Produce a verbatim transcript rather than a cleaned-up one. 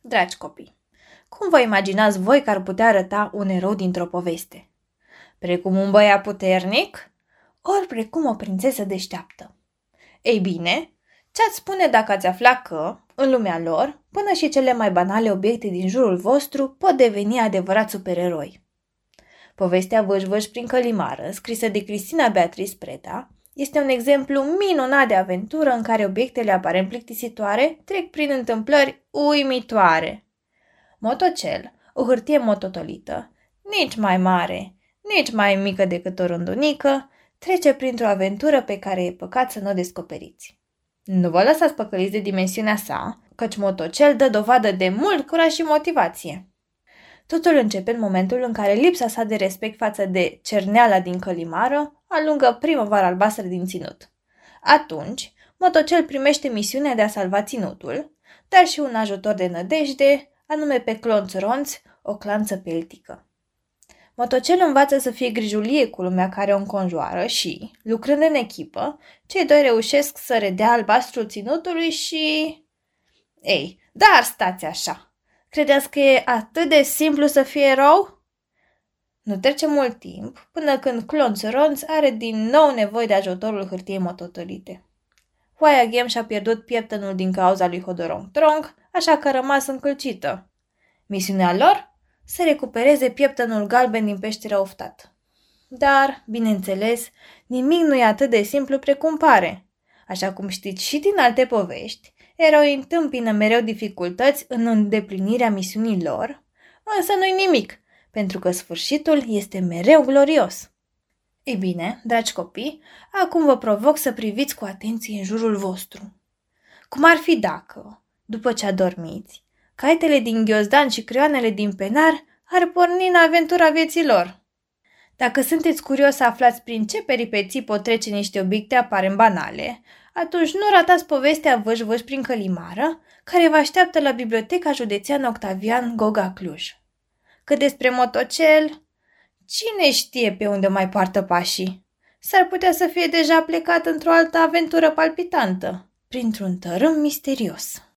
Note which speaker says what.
Speaker 1: Dragi copii, cum vă imaginați voi că ar putea arăta un erou dintr-o poveste? Precum un băiat puternic? Ori precum o prințesă deșteaptă? Ei bine, ce-ați spune dacă ați afla că, în lumea lor, până și cele mai banale obiecte din jurul vostru pot deveni adevărați supereroi? Povestea Vâș-Vâș prin călimară, scrisă de Cristina Beatrice Preda, este un exemplu minunat de aventură în care obiectele aparent plictisitoare trec prin întâmplări uimitoare. Motocel, o hârtie mototolită, nici mai mare, nici mai mică decât o rândunică, trece printr-o aventură pe care e păcat să nu o descoperiți. Nu vă lăsați păcăliți de dimensiunea sa, căci Motocel dă dovadă de mult curaj și motivație. Totul începe în momentul în care lipsa sa de respect față de cerneala din călimară alungă primăvara albastră din ținut. Atunci, Motocel primește misiunea de a salva ținutul, dar și un ajutor de nădejde, anume pe Clonț Ronț, o clanță peltică. Motocel învață să fie grijulie cu lumea care o înconjoară și, lucrând în echipă, cei doi reușesc să redea albastrul ținutului și... Ei, dar stați așa! Credeți că e atât de simplu să fie erou? Nu trece mult timp până când Clonț Ronț are din nou nevoie de ajutorul hârtiei mototolite. Foaia Ghem și-a pierdut pieptănul din cauza lui Hodorong Trong, așa că a rămas încălcită. Misiunea lor? Să recupereze pieptănul galben din peștera oftat. Dar, bineînțeles, nimic nu e atât de simplu precum pare. Așa cum știți și din alte povești, eroii întâmpină mereu dificultăți în îndeplinirea misiunii lor, însă nu-i nimic, pentru că sfârșitul este mereu glorios. Ei bine, dragi copii, acum vă provoc să priviți cu atenție în jurul vostru. Cum ar fi dacă, după ce adormiți, caietele din ghiozdan și creioanele din penar ar porni în aventura vieții lor? Dacă sunteți curios să aflați prin ce peripeții pot trece niște obiecte aparent banale, atunci nu ratați povestea Vâș-Vâș prin călimară, care vă așteaptă la Biblioteca Județeană Octavian Goga Cluj. Că despre Motocel, cine știe pe unde mai poartă pașii? S-ar putea să fie deja plecat într-o altă aventură palpitantă, printr-un tărâm misterios.